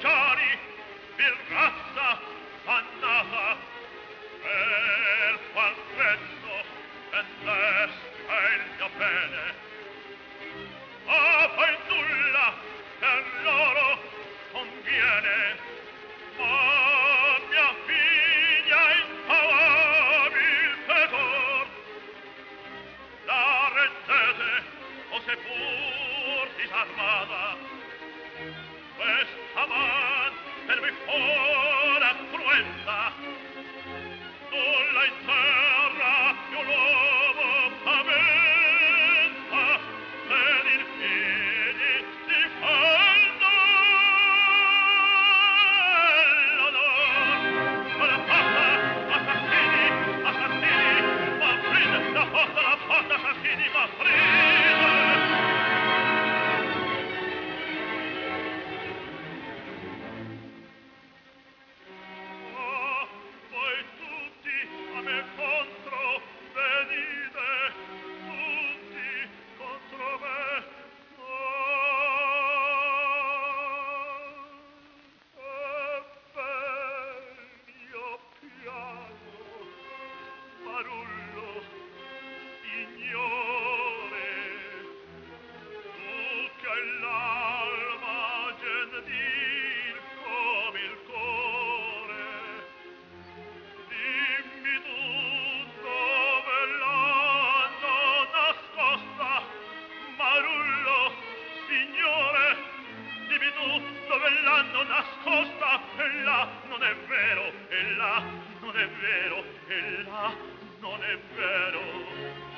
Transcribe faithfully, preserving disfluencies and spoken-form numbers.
ufficiali, vil razza dannata, per qual prezzo vendesta il mio bene. A poi nulla per loro conviene, ma mia figlia impaurabil fetor, la reggete o se pur disarmata, questa man per me fora cruenta, nulla in terra più l'uomo paventa, ed il figli si fanno l'onor. Con la porta, assassini, assassini, ma pride, la porta, la porta, assassini, ma pride. Oh, voi tutti a me contro venite, tutti contro me. Oh, ebbene io piango, Marullo, signore, tu che hai l'alma gentil come il core, dimmi tu dove l'hanno nascosta, Marullo, signore, dimmi tu dove l'hanno nascosta, e là non è vero, e là non è vero, e là non è vero.